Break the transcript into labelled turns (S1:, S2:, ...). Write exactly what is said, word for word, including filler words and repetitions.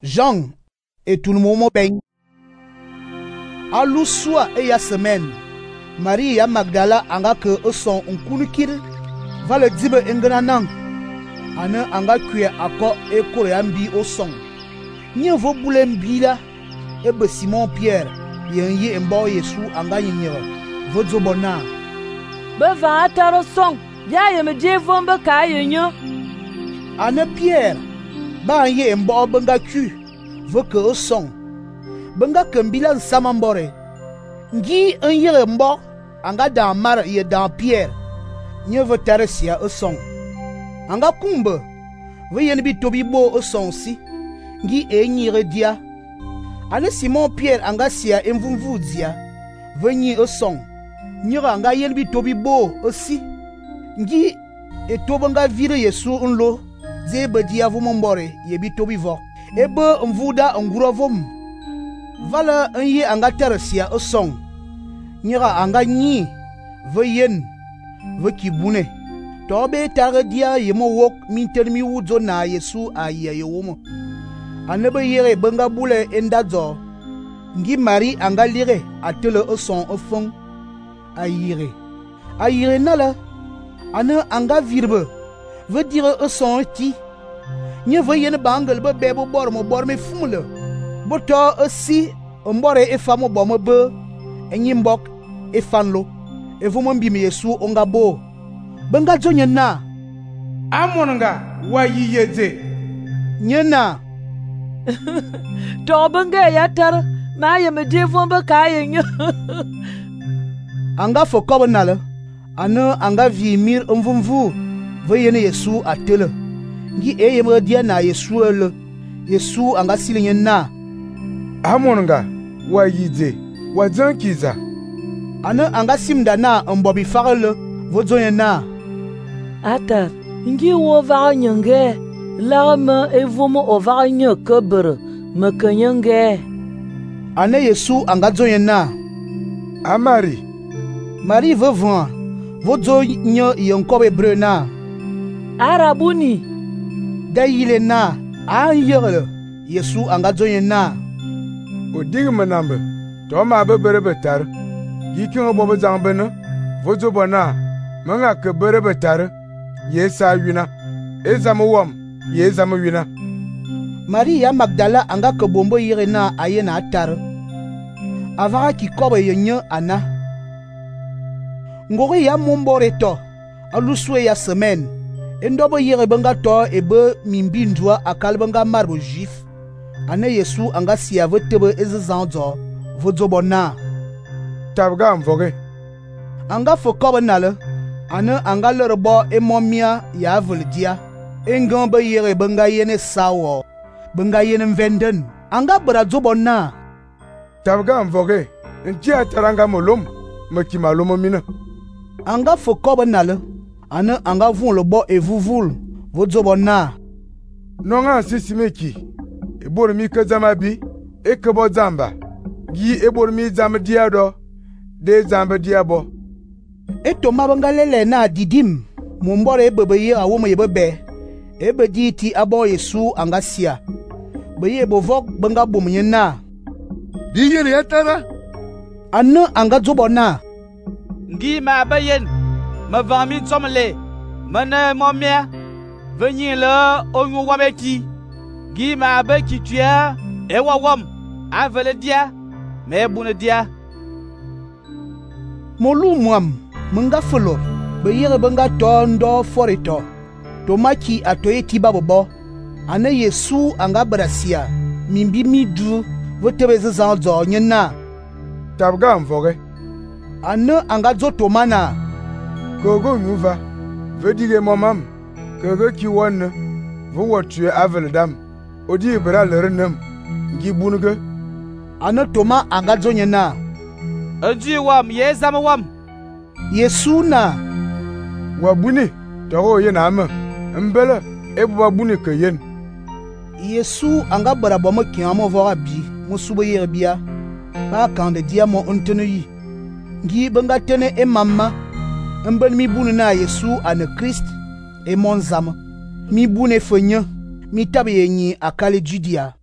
S1: Jean et tout le monde baigne. À l'oussoua et ya semaine, Marie ya Magdala anga que eux sont un kunukir, va le dibe engranang. Ana anga kuye ako e koreambi au son. Ni vo boulembi la, e be Simon Pierre, yen ye embo Yesu anga yinyere, vo zobona.
S2: Be va ataro son, ya ye me je vombe ka yenyo.
S1: Ana Pierre, ba ye embo benga ku, vo que au son. Benga kembila nsamambore. Ngi en yere mbo, anga dan mar ye dan Pierre. Nye vo taresia au son. Anga kumbe, ve yen bi tobi bo au son si. Ngi e nyire dia. Ane Simon Pierre anga sia emvumvu dia. Ve nyi au son. Nyira anga yen bi tobi bo aussi. Ngi e tobanga vire Yesu unlo. Zebe dia vumombore ye bi tobi vo. Ebe mvuda ngurovom. Vala un ye anga tarasia au son. Nyira anga nyi. Ve yen. Ve kibune. Tobe taradia yemo wok mintermi wudzo na Yesu a ye yomo. Anebe yere benga boule endazo. Ngi Marie anga lire atele au son au fond. A yire. A yire nala. Ane anga virbe. Ve dire au son ti. Nye ve yen bangle be bebo bormo borme fumle. Boto aussi mbore e famo bomo be. Enyi mbok e fanlo. E vumo mbimi Yesu onga bo. Benga jo nyena.
S3: Amonanga wa yiyeze.
S1: Nyena.
S2: To benga ya tar ma ye me je vombe ka yenyo.
S1: Anga fokob nale. Ane anga vi mir mvumvu. Ve yene Yesu atele. Ngi e yemre dia na Yesu ele. Yesu anga sile nyena.
S3: Amonanga wa yije. Wa zankiza.
S1: Ane anga simda na mbobi farele. Vodzo nyena.
S2: Atar, ngi wo va nyenge. La me evomo o va nye kebre. Me kenyenge.
S1: Ane Yesu anga dzo nyena.
S3: Amari.
S1: Marie veut voir. Vodzo nye yonkobe bre na.
S2: Arabuni.
S1: Da yile na. A yere. Yesu anga dzo nyena.
S3: O ding menambe. To ma be bere betar. Yikin bobo zambene. Vodzo bona. Manga ke bere betar. Yesa wina. Ezamu wam. Yezamu wina.
S1: Maria Magdala anga ke bombo yere na ayena atar. Avara ki kobe yenye ana. Ngori ya mombore to. Aluswe ya semaine. Endobo yere benga to ebe mimbindwa akal benga marbo jif. Ane Yesu anga siya vetebe eze zanzo. Vodzo bona.
S3: Tabga mvoge.
S1: Anga fokobe nale. Ane anga lerbo e momia ya voldia. Engan be yere benga yene sawo. Benga yene mvenden. Anga bradzo bona.
S3: Tabga mvoge. Ntia taranga molom. Mekima lomo mina.
S1: Anga fokobe nale. Ane anga vun le bo e vuvul. Vodzo bona.
S3: Nonga sisimeki. E bormi ke zamabi. E kebo zamba. Gi e bormi zamba diado. De zamba diabo.
S1: E to mabanga lele na didim. Mumbore bebe ye awome ye bebe. Ebe di ti abo Yesu anga sia. Beye bovok benga bomenye na.
S4: Di yene yatara.
S1: Ane anga zobo na.
S5: Ngi ma bayen. Ma vami tsomle. Mane momia. Venye le onyo wameti. Ngi ma ba ki tuya. E wawam. Avele dia. Me bune dia.
S1: Molu mwam. Menga folo. Beyere benga to ndo forito. Tomaki atoye tiba bobo. Ane Yesu anga brasia. Mimbi midu. Votebeze zanzo nyena.
S3: Tabga mvoge.
S1: Ane anga zo tomana.
S3: Kogo nuva. Vedige momam. Kogo ki wonne. Vo wotue avel dam. Odi bra lerenem. Ngi bunuge.
S1: Ane toma anga zo nyena.
S5: Anji wam yezama wam.
S1: Yesu na.
S3: Wabuni. Toro ye na ame. Mbele. Ebu wabuni ke yen.
S1: Yesu anga barabo mo kiamo vora bi. Musubo yere bia. Ba kande dia mo ontenu yi. Ngi benga tene e mama. Mbel mi bunu na Yesu ane Christ. E mon zama. Mi bune fenye. Mi tabe yenyi akale Judea.